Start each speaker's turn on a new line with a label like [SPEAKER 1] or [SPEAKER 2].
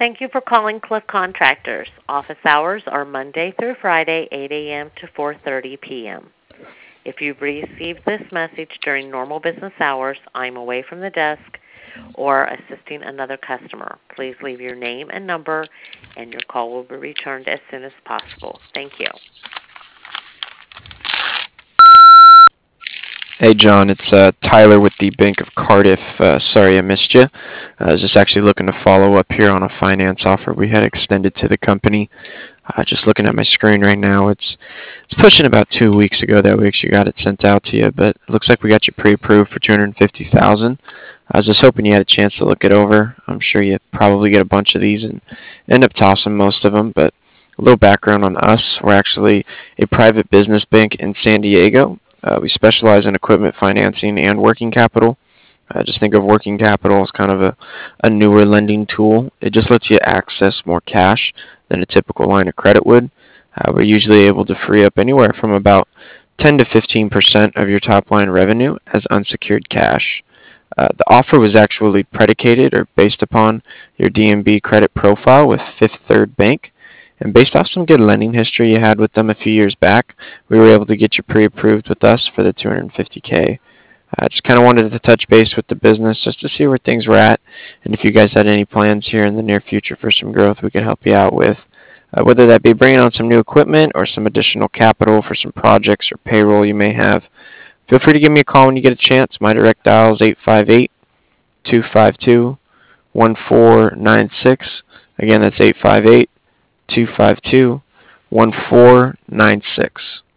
[SPEAKER 1] Thank you for calling Cliff Contractors. Office hours are Monday through Friday, 8 a.m. to 4:30 p.m. If you've received this message during normal business hours, I'm away from the desk or assisting another customer. Please leave your name and number, and your call will be returned as soon as possible. Thank you.
[SPEAKER 2] Hey John, it's Tyler with the Bank of Cardiff. Sorry I missed you. I was just actually looking to follow up here on a finance offer we had extended to the company. Just looking at my screen right now, it's pushing about 2 weeks ago that we actually got it sent out to you, but it looks like we got you pre-approved for 250,000. I was just hoping you had a chance to look it over. I'm sure you probably get a bunch of these and end up tossing most of them, but a little background on us. We're actually a private business bank in San Diego. We specialize in equipment financing and working capital. Just think of working capital as kind of a newer lending tool. It just lets you access more cash than a typical line of credit would. We're usually able to free up anywhere from about 10 to 15% of your top line revenue as unsecured cash. The offer was actually predicated or based upon your DNB credit profile with Fifth Third Bank. And based off some good lending history you had with them a few years back, we were able to get you pre-approved with us for the 250K. I just kind of wanted to touch base with the business just to see where things were at, and if you guys had any plans here in the near future for some growth we could help you out with. Whether that be bringing on some new equipment or some additional capital for some projects or payroll you may have. Feel free to give me a call when you get a chance. My direct dial is 858-252-1496. Again, that's 858-252-1496.